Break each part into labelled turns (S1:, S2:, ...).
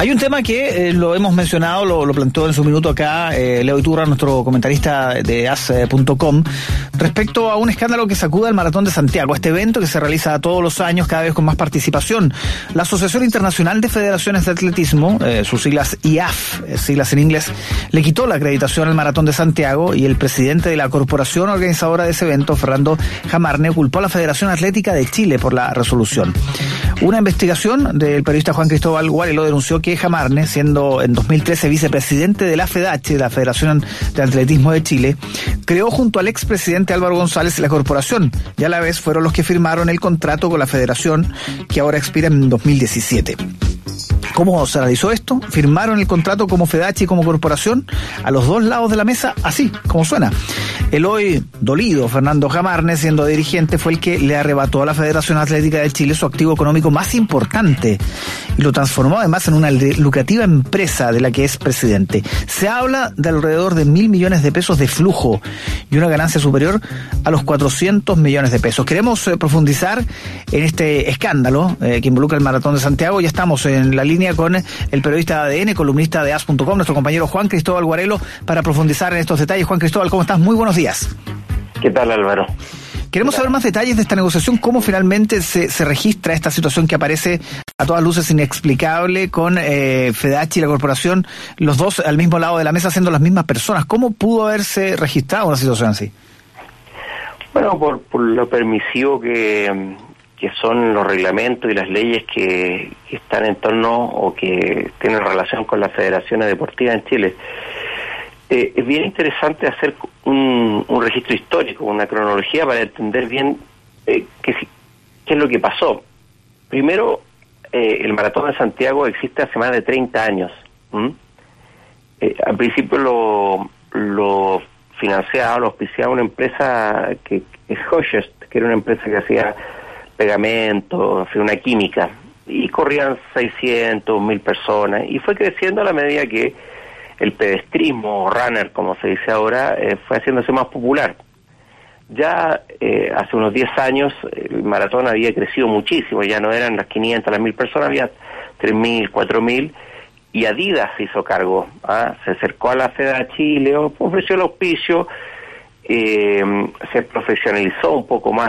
S1: Hay un tema que lo hemos mencionado, lo planteó en su minuto acá Leo Iturra, nuestro comentarista de as.com, respecto a un escándalo que sacude al Maratón de Santiago, este evento que se realiza todos los años, cada vez con más participación. La Asociación Internacional de Federaciones de Atletismo, sus siglas IAF, siglas en inglés, le quitó la acreditación al Maratón de Santiago, y el presidente de la corporación organizadora de ese evento, Fernando Jamarne, culpó a la Federación Atlética de Chile por la resolución. Una investigación del periodista Juan Cristóbal Guarelo denunció que Jamarne, siendo en 2013 vicepresidente de la FEDACH, la Federación de Atletismo de Chile, creó junto al expresidente Álvaro González la corporación, y a la vez fueron los que firmaron el contrato con la federación, que ahora expira en 2017. ¿Cómo se realizó esto? Firmaron el contrato como FEDACH y como corporación a los dos lados de la mesa, así como suena. El hoy dolido Fernando Jamarne, siendo dirigente, fue el que le arrebató a la Federación Atlética de Chile su activo económico más importante y lo transformó además en una lucrativa empresa de la que es presidente. Se habla de alrededor de 1.000 millones de pesos de flujo y una ganancia superior a los 400 millones de pesos. Queremos profundizar en este escándalo que involucra el Maratón de Santiago. Ya estamos en la línea con el periodista de ADN, columnista de as.com, nuestro compañero Juan Cristóbal Guarelo, para profundizar en estos detalles. Juan Cristóbal, ¿cómo estás? Muy buenos días.
S2: ¿Qué tal, Álvaro?
S1: Queremos saber más detalles de esta negociación, cómo finalmente se registra esta situación que aparece a todas luces inexplicable con FEDACH y la corporación, los dos al mismo lado de la mesa siendo las mismas personas. ¿Cómo pudo haberse registrado una situación así?
S2: Bueno, por lo permisivo que son los reglamentos y las leyes que están en torno o que tienen relación con las federaciones deportivas en Chile. Es bien interesante hacer un registro histórico, una cronología para entender bien qué es lo que pasó. Primero, el Maratón de Santiago existe hace más de 30 años. Al principio lo financiaba, lo auspiciaba una empresa que es Hochest, que era una empresa que hacía pegamento, una química, y corrían 600, 1.000 personas, y fue creciendo a la medida que el pedestrismo, o runner, como se dice ahora, fue haciéndose más popular. Ya hace unos 10 años el maratón había crecido muchísimo, ya no eran las 500, las 1.000 personas, había 3.000, 4.000, y Adidas se hizo cargo, se acercó a la FEDA Chile, ofreció el auspicio, se profesionalizó un poco más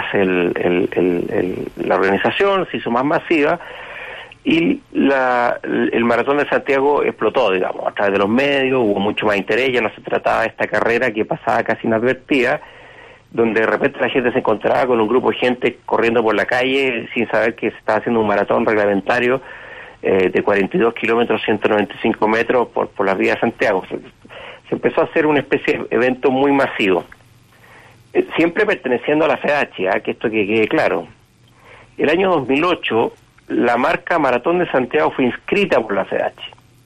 S2: la organización, se hizo más masiva, y el Maratón de Santiago explotó, digamos, a través de los medios, hubo mucho más interés, ya no se trataba de esta carrera que pasaba casi inadvertida, donde de repente la gente se encontraba con un grupo de gente corriendo por la calle sin saber que se estaba haciendo un maratón reglamentario de 42 kilómetros, 195 metros por las vías de Santiago. Se empezó a hacer una especie de evento muy masivo. Siempre perteneciendo a la FEDACH, que esto que quede claro. El año 2008, la marca Maratón de Santiago fue inscrita por la FEDACH.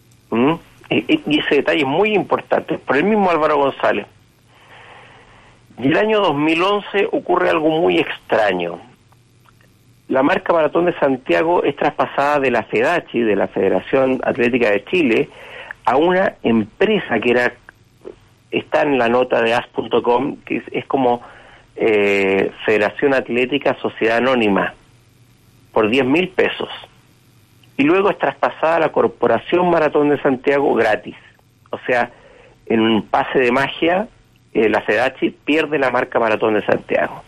S2: Y ese detalle es muy importante, por el mismo Álvaro González. Y el año 2011 ocurre algo muy extraño. La marca Maratón de Santiago es traspasada de la FEDACH, de la Federación Atlética de Chile, a una empresa que está en la nota de as.com, que es como Federación Atlética Sociedad Anónima, por 10.000 pesos. Y luego es traspasada a la Corporación Maratón de Santiago gratis. O sea, en un pase de magia, la FEDACH pierde la marca Maratón de Santiago.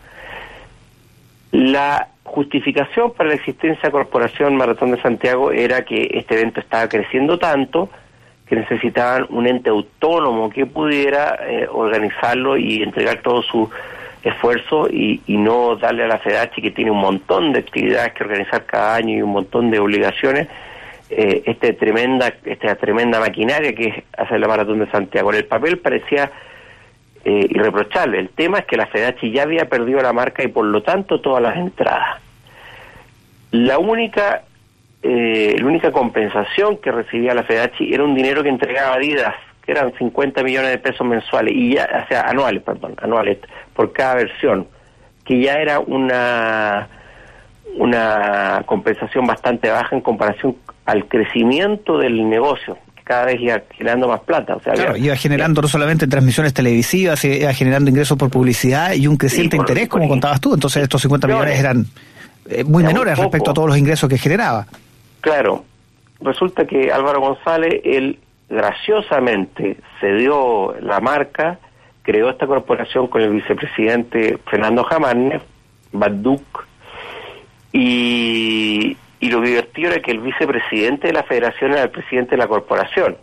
S2: La justificación para la existencia de Corporación Maratón de Santiago era que este evento estaba creciendo tanto que necesitaban un ente autónomo que pudiera organizarlo y entregar todo su esfuerzo y no darle a la FEDACH, que tiene un montón de actividades que organizar cada año y un montón de obligaciones, esta tremenda maquinaria que es hacer la Maratón de Santiago. En el papel parecía irreprochable. El tema es que la FEDACH ya había perdido la marca y por lo tanto todas las entradas. La única compensación que recibía la FEDACH era un dinero que entregaba Adidas, que eran 50 millones de pesos mensuales, anuales por cada versión, que ya era una compensación bastante baja en comparación al crecimiento del negocio, que cada vez iba generando más plata. O sea,
S1: claro, iba generando no solamente transmisiones televisivas, iba generando ingresos por publicidad y un creciente interés, como contabas tú. Entonces estos 50 millones eran muy menores respecto a todos los ingresos que generaba.
S2: Claro. resulta que Álvaro González, él graciosamente cedió la marca, creó esta corporación con el vicepresidente Fernando Jamarne, Baduk, y lo divertido era que el vicepresidente de la federación era el presidente de la corporación.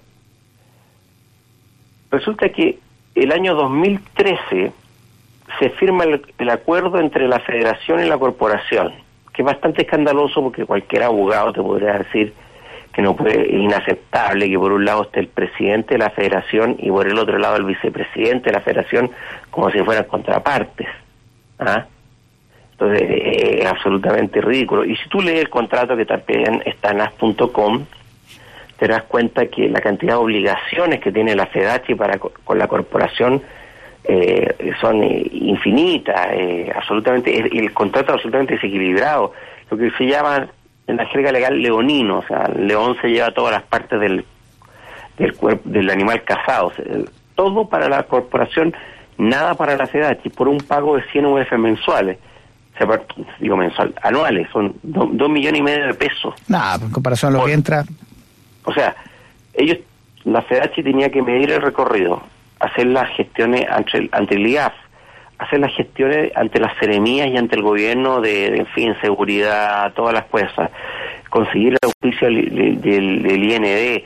S2: Resulta que el año 2013 se firma el acuerdo entre la federación y la corporación, que es bastante escandaloso porque cualquier abogado te podría decir que no puede, es inaceptable que por un lado esté el presidente de la federación y por el otro lado el vicepresidente de la federación, como si fueran contrapartes. ¿Ah? Entonces es absolutamente ridículo. Y si tú lees el contrato, que también está en as.com, te das cuenta que la cantidad de obligaciones que tiene la FEDACHI con la corporación son infinitas, absolutamente, el contrato es absolutamente desequilibrado, lo que se llama en la jerga legal leonino, o sea, el león se lleva todas las partes del cuerpo del animal cazado, o sea, todo para la corporación, nada para la FEDACHI, por un pago de 100 UF mensuales. O sea, digo mensual, anuales, son 2,5 millones de pesos.
S1: Nada, en comparación a lo que entra.
S2: O sea, la FEDACHI tenía que medir el recorrido, hacer las gestiones ante el IAF, hacer las gestiones ante las seremías y ante el gobierno en fin, seguridad, todas las cosas, conseguir el auspicio del IND,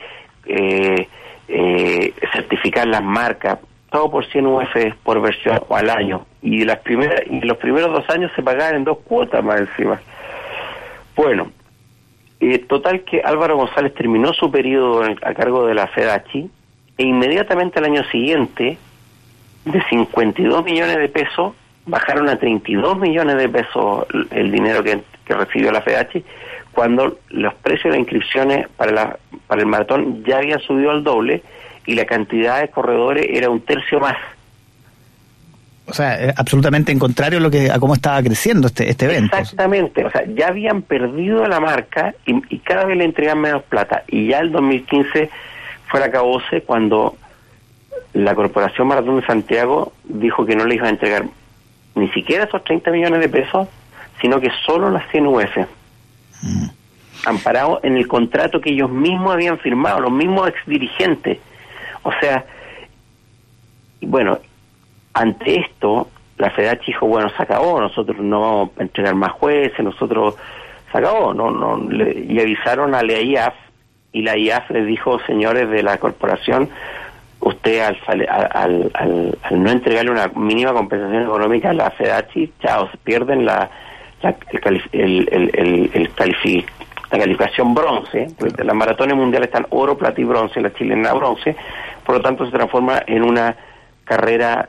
S2: certificar las marcas, todo por 100 UF por versión o al año. Y los primeros 2 años se pagaban en 2 cuotas más encima. Bueno, total que Álvaro González terminó su periodo a cargo de la FEDACHI e inmediatamente al año siguiente, de 52 millones de pesos, bajaron a 32 millones de pesos el dinero que recibió la FEDACHI, cuando los precios de las inscripciones para el maratón ya habían subido al doble y la cantidad de corredores era 1/3 más.
S1: O sea, absolutamente en contrario a cómo estaba creciendo este evento.
S2: Exactamente, o sea, ya habían perdido la marca y cada vez le entregan menos plata. Y ya el 2015 fue el acabose cuando la Corporación Maratón de Santiago dijo que no le iban a entregar ni siquiera esos 30 millones de pesos, sino que solo las 100 UF. Amparado en el contrato que ellos mismos habían firmado, los mismos exdirigentes. O sea, y ante esto, la FEDACHI dijo, se acabó, nosotros no vamos a entregar más jueces, se acabó, y avisaron a la IAF, y la IAF les dijo, señores de la corporación, usted al no entregarle una mínima compensación económica a la FEDACHI, chao, se pierden la calificación bronce, porque las maratones mundiales están oro, plata y bronce, la chilena bronce, por lo tanto se transforma en una carrera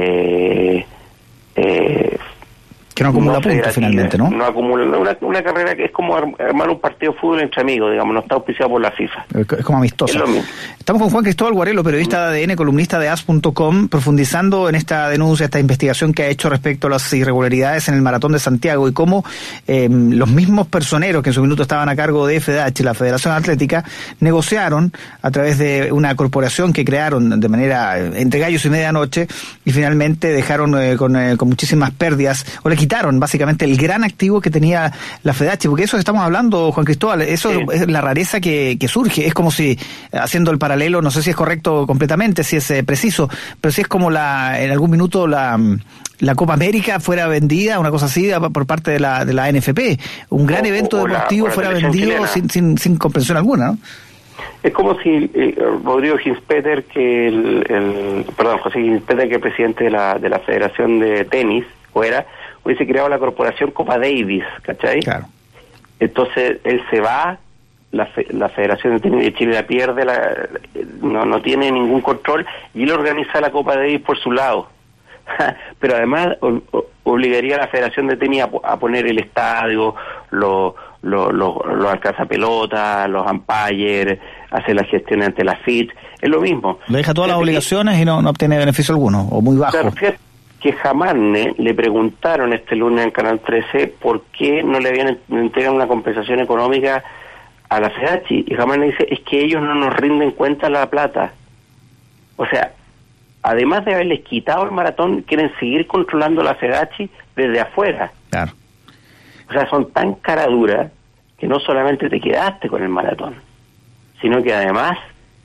S1: que no acumula puntos finalmente, ¿no?
S2: No acumula, una carrera que es como armar un partido de fútbol entre amigos, digamos, no está auspiciado por la FIFA.
S1: Es como amistoso.
S2: Es lo mismo.
S1: Estamos con Juan Cristóbal Guarelo, periodista de ADN, columnista de as.com, profundizando en esta denuncia, esta investigación que ha hecho respecto a las irregularidades en el Maratón de Santiago y cómo los mismos personeros que en su minuto estaban a cargo de FEDACHI, la Federación Atlética, negociaron a través de una corporación que crearon de manera entre gallos y medianoche y finalmente dejaron con muchísimas pérdidas, o le quitaron básicamente el gran activo que tenía la FEDACHI, porque eso que estamos hablando, Juan Cristóbal, eso sí. Es la rareza que surge, es como si, haciendo el paralelo, no sé si es correcto completamente, si es preciso, pero si es como en algún minuto la Copa América fuera vendida, una cosa así, por parte de la NFP, un gran evento deportivo fuera vendido sin compensación alguna, ¿no?
S2: Es como si Rodrigo Ginspeter, José Ginspeter, que es presidente de la Federación de Tenis, hubiese creado la corporación Copa Davis, ¿cachai? Claro. Entonces él se va, la Federación de Tenis de Chile la pierde, no tiene ningún control, y él organiza la Copa Davis por su lado. Pero además obligaría a la Federación de Tenis a poner el estadio, los alcanzapelotas, los umpires, hacer la gestión ante la FIT, es lo mismo. Le
S1: deja todas las obligaciones y no obtiene beneficio alguno, o muy bajo.
S2: Claro, fíjate que Jamarne le preguntaron este lunes en Canal 13 por qué no le habían entregado una compensación económica a la FEDACHI, y Jamarne dice, es que ellos no nos rinden cuenta la plata. O sea, además de haberles quitado el maratón, quieren seguir controlando la FEDACHI desde afuera.
S1: Claro.
S2: O sea, son tan caraduras que no solamente te quedaste con el maratón, sino que además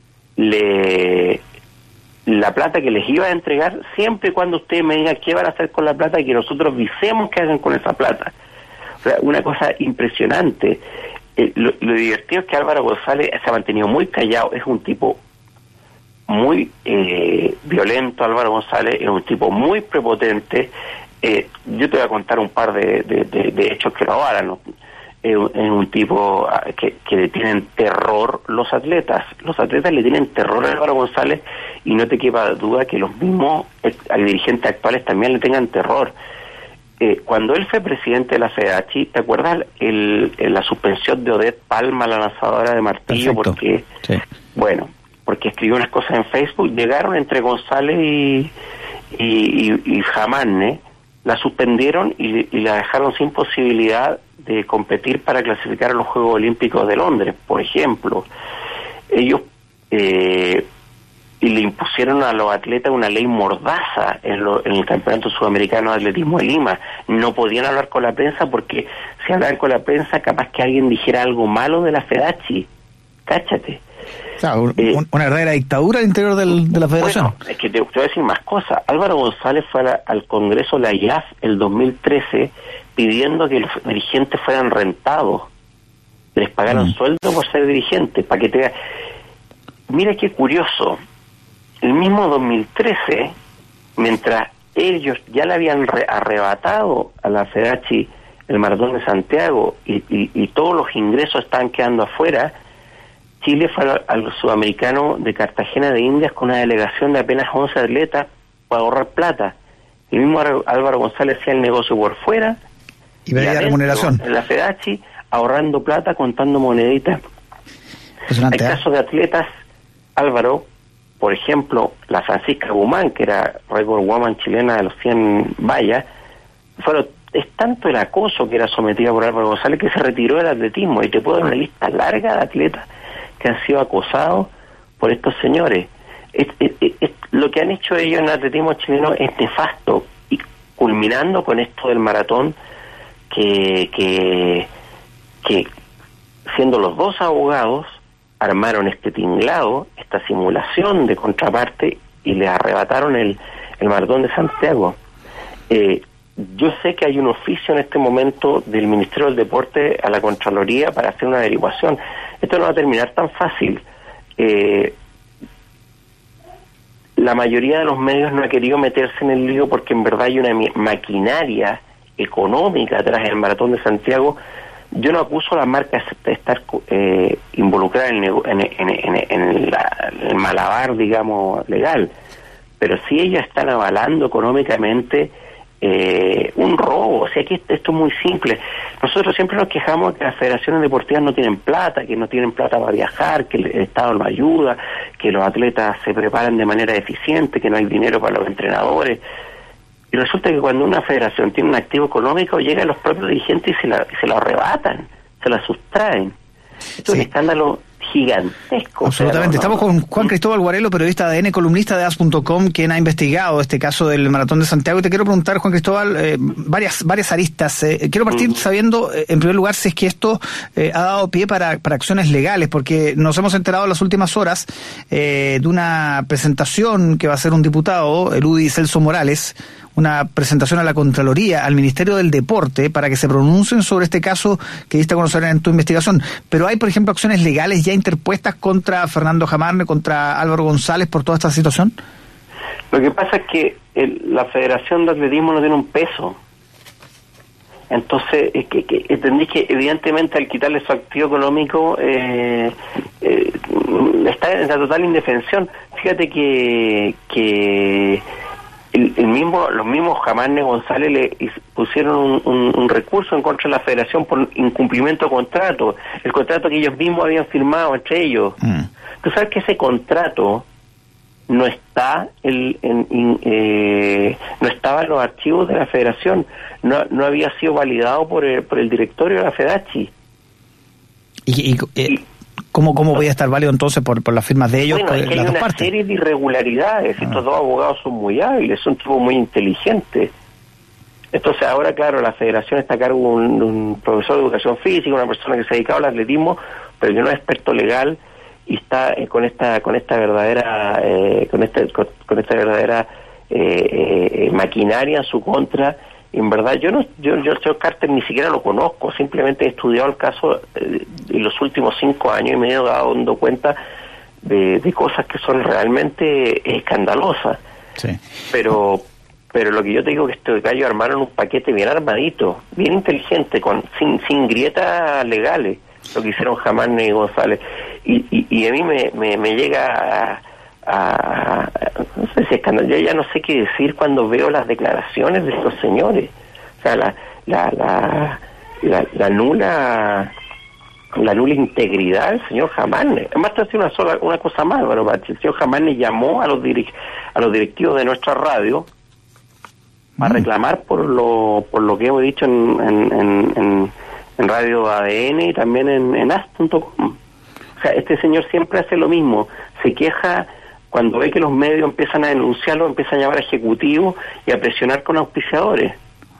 S2: la plata que les iba a entregar, siempre y cuando ustedes me digan qué van a hacer con la plata y que nosotros visemos qué hagan con esa plata. O sea, una cosa impresionante. Lo divertido es que Álvaro González se ha mantenido muy callado, es un tipo muy violento. Álvaro González es un tipo muy prepotente. Yo te voy a contar un par de hechos que lo avalan, ¿no? Es un tipo que le tienen terror los atletas le tienen terror a Álvaro González, y no te quepa duda que los mismos dirigentes actuales también le tengan terror. Cuando él fue presidente de la FEDACHI, ¿te acuerdas la suspensión de Odette Palma, la lanzadora de martillo?
S1: Perfecto.
S2: Porque
S1: sí.
S2: Bueno, porque escribió unas cosas en Facebook, llegaron entre González y Jamanne, la suspendieron y la dejaron sin posibilidad de competir para clasificar a los Juegos Olímpicos de Londres, por ejemplo. Ellos y le impusieron a los atletas una ley mordaza en el Campeonato Sudamericano de Atletismo de Lima. No podían hablar con la prensa, porque si hablaban con la prensa, capaz que alguien dijera algo malo de la FEDACHI. Cáchate.
S1: Claro, una verdadera dictadura al interior de la federación.
S2: Bueno, es que te voy a decir más cosas. Álvaro González fue al Congreso de la IAF el 2013 pidiendo que los dirigentes fueran rentados, les pagaron sueldo por ser dirigentes, para que te... Mira qué curioso, el mismo 2013, mientras ellos ya le habían arrebatado a la FEDACHI el Maratón de Santiago y todos los ingresos estaban quedando afuera, Chile fue al Sudamericano de Cartagena de Indias con una delegación de apenas 11 atletas para ahorrar plata. El mismo Álvaro González hacía el negocio por fuera
S1: y pedía remuneración
S2: en la FEDACHI, ahorrando plata, contando moneditas. Hay casos de atletas, Álvaro, por ejemplo, la Francisca Guzmán, que era récord woman chilena de los 100 vallas, es tanto el acoso que era sometida por Álvaro González que se retiró del atletismo, y te puedo dar una lista larga de atletas que han sido acosados por estos señores. Lo que han hecho ellos en el atletismo chileno es nefasto, y culminando con esto del maratón, que siendo los dos abogados armaron este tinglado, esta simulación de contraparte, y le arrebataron el Maratón de Santiago. Yo sé que hay un oficio en este momento del Ministerio del Deporte a la Contraloría para hacer una averiguación. Esto no va a terminar tan fácil. La mayoría de los medios no ha querido meterse en el lío, porque en verdad hay una maquinaria económica tras el Maratón de Santiago. Yo no acuso a las marcas de estar involucradas en el malabar, digamos, legal, pero sí ellas están avalando económicamente un robo. O sea, que esto es muy simple. Nosotros siempre nos quejamos de que las federaciones deportivas no tienen plata, que no tienen plata para viajar, que el Estado no ayuda, que los atletas se preparan de manera eficiente, que no hay dinero para los entrenadores. Y resulta que cuando una federación tiene un activo económico, llegan los propios dirigentes y se lo arrebatan, se la sustraen. Esto es un escándalo gigantesco.
S1: Absolutamente. Estamos con Juan Cristóbal Guarelo, periodista de ADN, columnista de AS.com, quien ha investigado este caso del Maratón de Santiago. Y te quiero preguntar, Juan Cristóbal, varias aristas. Quiero partir sabiendo, en primer lugar, si es que esto ha dado pie para acciones legales, porque nos hemos enterado en las últimas horas de una presentación que va a hacer un diputado, el UDI Celso Morales, una presentación a la Contraloría, al Ministerio del Deporte, para que se pronuncien sobre este caso que diste a conocer en tu investigación. Pero hay, por ejemplo, acciones legales ya interpuestas contra Fernando Jamanne, contra Álvaro González, por toda esta situación.
S2: Lo que pasa es que la Federación de Atletismo no tiene un peso. Entonces, entendí que evidentemente al quitarle su activo económico está en la total indefensión. Fíjate que los mismos Jamanne González le pusieron un recurso en contra de la Federación por incumplimiento de contrato, el contrato que ellos mismos habían firmado entre ellos. Tú sabes que ese contrato no está no estaba en los archivos de la Federación, no había sido validado por el directorio de la FEDACHI.
S1: ¿Cómo podía estar válido entonces por las firmas de ellos?
S2: Bueno, es que hay una serie de irregularidades. Estos dos abogados son muy hábiles, son tipos muy inteligentes. Entonces ahora, claro, la federación está a cargo de un profesor de educación física, una persona que se ha dedicado al atletismo, pero que no es experto legal, y está con esta verdadera maquinaria en su contra. En verdad, yo el señor Carter ni siquiera lo conozco, simplemente he estudiado el caso en los últimos 5 años y me he dado cuenta de cosas que son realmente escandalosas.
S1: Sí.
S2: Pero lo que yo te digo es que estos gallos armaron un paquete bien armadito, bien inteligente, sin grietas legales, lo que hicieron Hamane y González. Y a mí me llega no sé si escándalo. Yo ya no sé qué decir cuando veo las declaraciones de estos señores. O sea, la nula integridad del señor Hamane. Además, te voy a decir una cosa más, bueno, el señor Hamane llamó a los directivos de nuestra radio a reclamar por lo que hemos dicho en Radio ADN y también en as.com. O sea, este señor siempre hace lo mismo, se queja cuando ve que los medios empiezan a denunciarlo, empiezan a llamar a ejecutivos y a presionar con auspiciadores.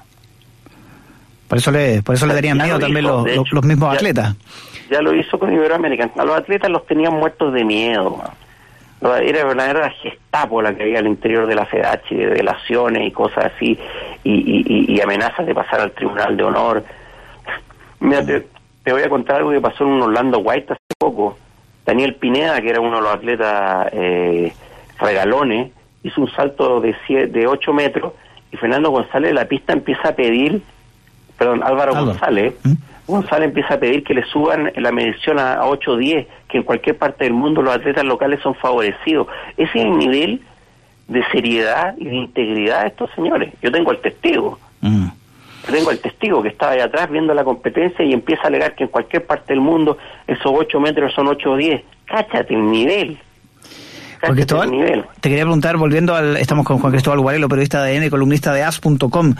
S1: Por eso le darían miedo también los mismos atletas.
S2: Ya lo hizo con Iberoamerican. A los atletas los tenían muertos de miedo. Era la Gestapo la que había al interior de la FEDACHI, de delaciones y cosas así, y amenazas de pasar al Tribunal de Honor. Mira, te voy a contar algo que pasó en un Orlando White hace poco. Daniel Pineda, que era uno de los atletas regalones, hizo un salto de 8 metros y Fernando González de la pista empieza a pedir, Álvaro González empieza a pedir que le suban la medición a 8.10, que en cualquier parte del mundo los atletas locales son favorecidos. Ese es el nivel de seriedad y de integridad de estos señores. Yo tengo el testigo. Yo tengo el testigo que estaba ahí atrás viendo la competencia y empieza a alegar que en cualquier parte del mundo esos 8 metros son 8.10. Cáchate el nivel.
S1: Juan Cristóbal, te quería preguntar, estamos con Juan Cristóbal Guarelo, periodista de ADN, columnista de as.com.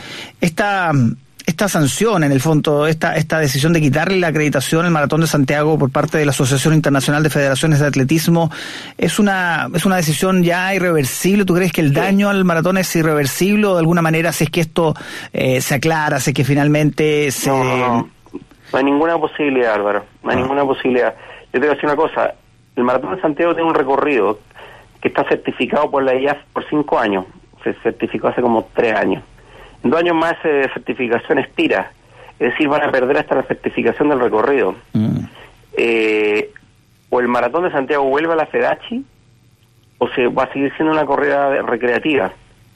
S1: Esta sanción, en el fondo, esta decisión de quitarle la acreditación al Maratón de Santiago por parte de la Asociación Internacional de Federaciones de Atletismo, ¿es una decisión ya irreversible? ¿Tú crees que el daño al maratón es irreversible o de alguna manera, si es que esto se aclara, si es que finalmente se...
S2: No hay ninguna posibilidad, Álvaro, no hay ninguna posibilidad. Yo te voy a decir una cosa, el Maratón de Santiago tiene un recorrido que está certificado por la IAF por 5 años, se certificó hace como 3 años. En 2 años más certificación expira, es decir, van a perder hasta la certificación del recorrido. O el Maratón de Santiago vuelve a la FEDACHI o se va a seguir siendo una corrida recreativa.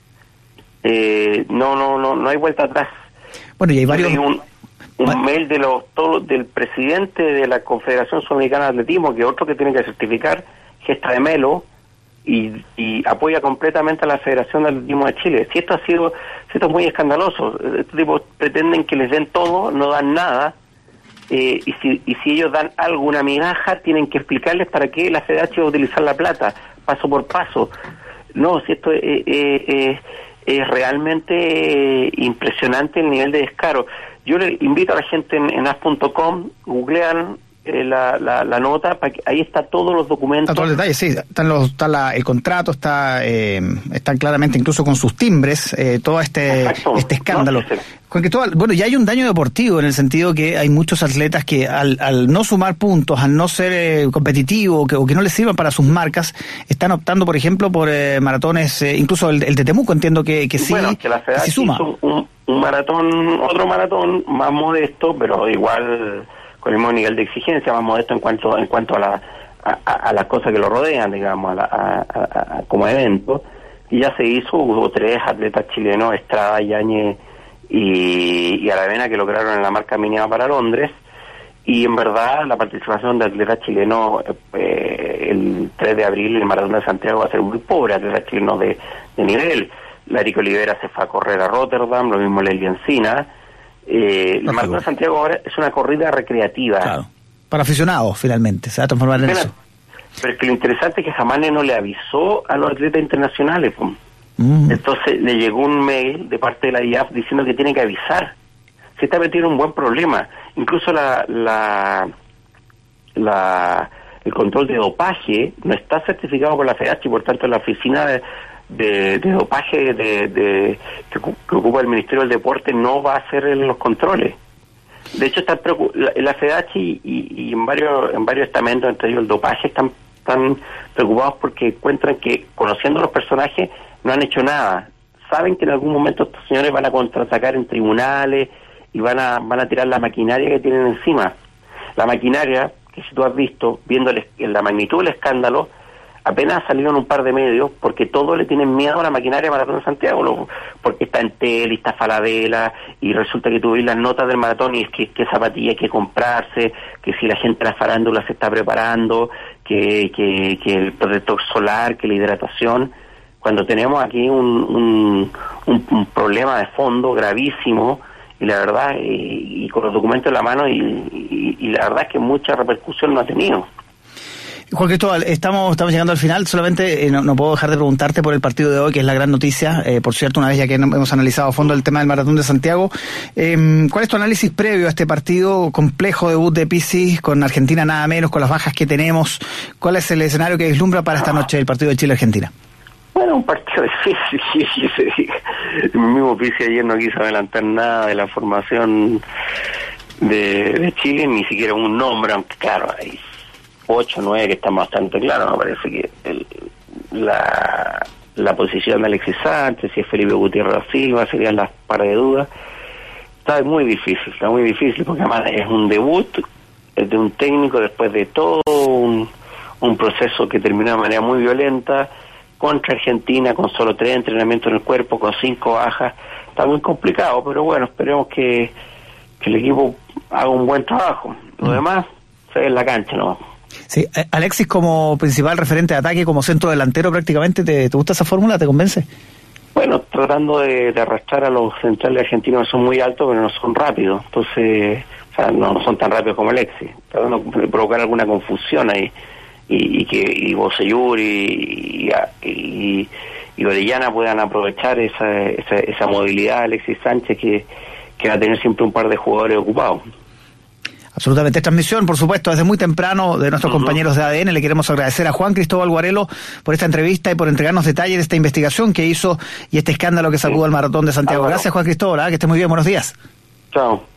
S2: No hay vuelta atrás.
S1: Bueno, y hay varios...
S2: Un mail del presidente de la Confederación Sudamericana de Atletismo, que otro que tiene que certificar, Gesta de Melo, y apoya completamente a la Federación de Atletismo de Chile. Si esto es muy escandaloso. Estos tipos pretenden que les den todo, no dan nada, y si ellos dan alguna migaja, tienen que explicarles para qué la FEDACHI va a utilizar la plata, paso por paso. No, si esto es realmente impresionante el nivel de descaro. Yo le invito a la gente en as.com, googlean la nota, para que ahí está todos los documentos.
S1: Está todo el detalle, sí, está el contrato, están claramente incluso con sus timbres, todo este escándalo.
S2: No,
S1: Juan Cristóbal, bueno, ya hay un daño deportivo en el sentido que hay muchos atletas que al no sumar puntos, al no ser competitivo o que no les sirvan para sus marcas, están optando, por ejemplo, por maratones, incluso el de Temuco entiendo que sí,
S2: bueno, que la FEDACHI
S1: sí suma.
S2: Hizo otro maratón más modesto, pero igual con el mismo nivel de exigencia, más modesto en cuanto a las cosas que lo rodean, digamos, como evento. Y ya se hizo, hubo 3 atletas chilenos, Estrada, Yáñez y Aravena, que lograron en la marca mínima para Londres. Y en verdad la participación de atletas chilenos el 3 de abril el Maratón de Santiago va a ser muy pobre, atletas chilenos de nivel. Larico Olivera se fue a correr a Rotterdam, lo mismo Leslie Encina. El Maratón de Santiago ahora es una corrida recreativa.
S1: Claro, para aficionados finalmente, se va a transformar en eso.
S2: Pero es que lo interesante es que Hamane no le avisó a los atletas internacionales. Entonces le llegó un mail de parte de la IAF diciendo que tiene que avisar. Se está metiendo en un buen problema. Incluso el control de dopaje no está certificado por la FEDACHI, por tanto la oficina de dopaje que ocupa el Ministerio del Deporte no va a hacer los controles. De hecho, la FEDH y en varios estamentos, entre ellos el dopaje, están preocupados porque encuentran que, conociendo los personajes, no han hecho nada. Saben que en algún momento estos señores van a contraatacar en tribunales y van a tirar la maquinaria que tienen encima. La maquinaria, que si tú has visto, viendo la magnitud del escándalo, apenas salieron un par de medios, porque todos le tienen miedo a la maquinaria Maratón de Santiago, porque está Entel y está Falabella, y resulta que tú ves las notas del maratón y es que zapatilla hay que comprarse, que si la gente de la farándula se está preparando, que el protector solar, que la hidratación, cuando tenemos aquí un problema de fondo gravísimo, y la verdad, y con los documentos en la mano, y la verdad es que mucha repercusión no ha tenido.
S1: Juan Cristóbal, estamos llegando al final, solamente no puedo dejar de preguntarte por el partido de hoy, que es la gran noticia, por cierto, una vez ya que hemos analizado a fondo el tema del Maratón de Santiago. ¿Cuál es tu análisis previo a este partido complejo, debut de Pizzi, con Argentina nada menos, con las bajas que tenemos? ¿Cuál es el escenario que vislumbra para esta noche el partido de Chile-Argentina?
S2: Bueno, un partido difícil. El mismo Pizzi ayer no quiso adelantar nada de la formación de Chile, ni siquiera un nombre, aunque claro, hay 8 o 9 que están bastante claros. Me parece que la posición de Alexis Sánchez, si es Felipe Gutiérrez da Silva, serían las pares de dudas. Está muy difícil, porque además es un debut, es de un técnico después de todo un proceso que terminó de manera muy violenta, contra Argentina, con solo 3 entrenamientos en el cuerpo, con 5 bajas. Está muy complicado, pero bueno, esperemos que el equipo haga un buen trabajo. Lo demás se ve en la cancha, ¿no?
S1: Sí, Alexis como principal referente de ataque, como centro delantero prácticamente, ¿te gusta esa fórmula? ¿Te convence?
S2: Bueno, tratando de arrastrar a los centrales argentinos, que son muy altos, pero no son rápidos. Entonces, o sea, no son tan rápidos como Alexis. Tratando de provocar alguna confusión ahí. Y que Bocellur y Orellana puedan aprovechar esa movilidad de Alexis Sánchez, que va a tener siempre un par de jugadores ocupados.
S1: Absolutamente. Transmisión, por supuesto, desde muy temprano de nuestros compañeros de ADN. Le queremos agradecer a Juan Cristóbal Guarelo por esta entrevista y por entregarnos detalles de esta investigación que hizo y este escándalo que sacudió al Maratón de Santiago. Gracias, Juan Cristóbal, que esté muy bien, buenos días.
S2: Chao.